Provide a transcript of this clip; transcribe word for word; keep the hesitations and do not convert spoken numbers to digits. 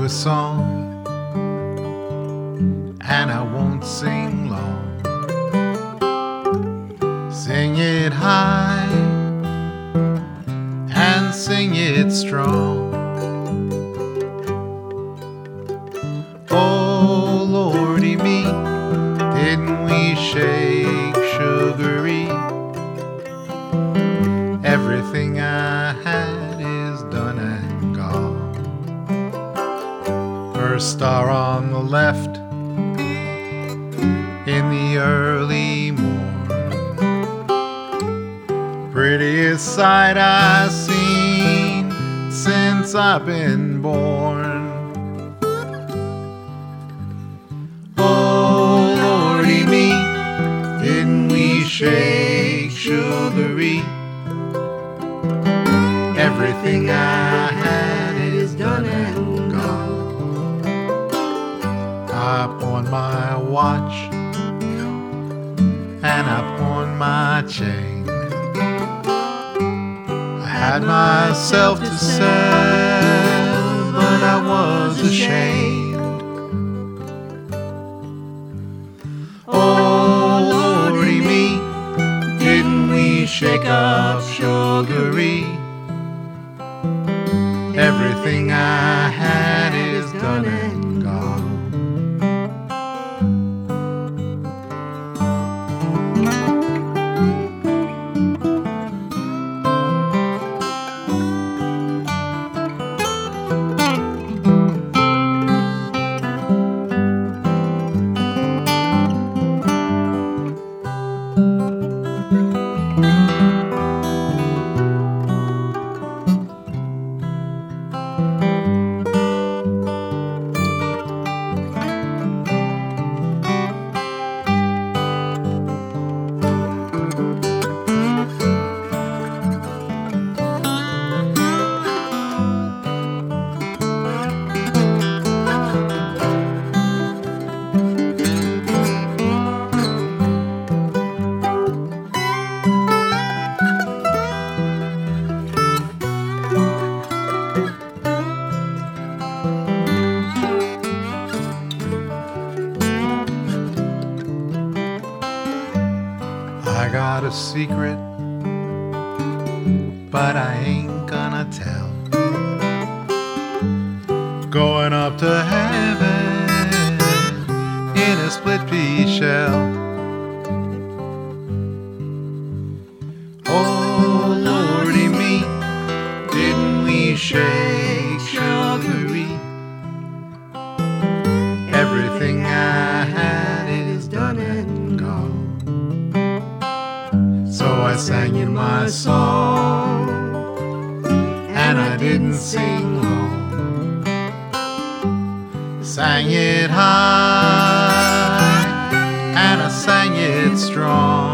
you a song, and I won't sing long. Sing it high and sing it strong. Oh Lordy me, didn't we shake sugary? Everything I had is done and gone. First star on the left in the early morn, prettiest sight I've seen since I've been born. Oh Lordy me, didn't we shake sugary? Everything I had is done and gone. I pawned my watch and I pawned my chain. I had myself to sell, but I was ashamed. Oh Lordy me, didn't we shake up sugary? Everything I had is done and gone. I got a secret, but I ain't gonna tell. Going up to heaven in a split pea shell. Oh Lordy me, didn't we shake sugary? Everything I had is done and gone. So I sang in my song, and I didn't sing long. Sang it high, and I sang it strong.